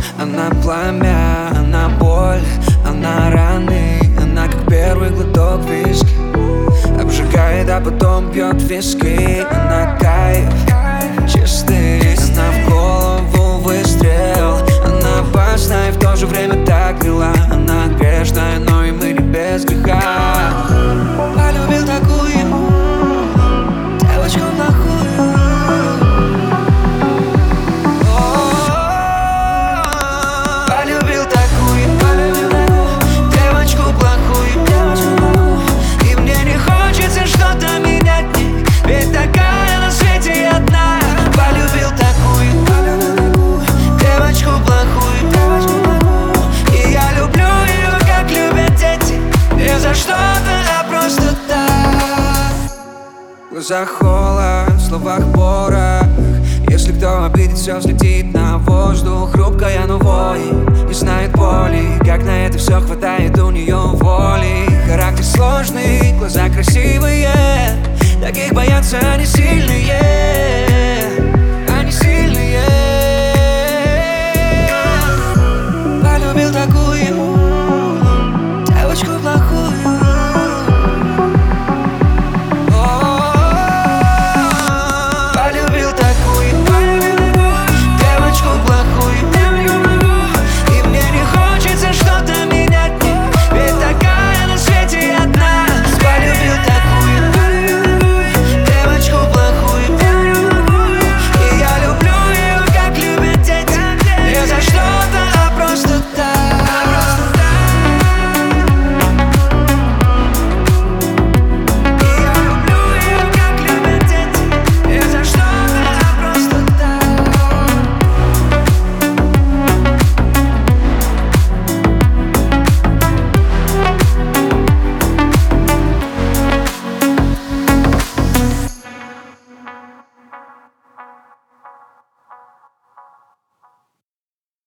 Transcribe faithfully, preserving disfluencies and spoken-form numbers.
Она пламя, она боль, она раны. Она как первый глоток виски, обжигает, а потом пьет виски. Она кайф чистый, она в голову выстрел. Она опасна и в то же время так мила. Она грешная, но и мы не без греха. Полюбил такую девочку плохую. Полюбил такую девочку плохую. И мне не хочется что-то менять, ведь такая на свете одна. Полюбил такую девочку плохую. И я люблю ее, как любят дети, не за что-то, а просто так. В глазах холод, в словах порох. Если кто обидит, все взлетит на воздух. Хрупкая, но воин, не знает боли, как на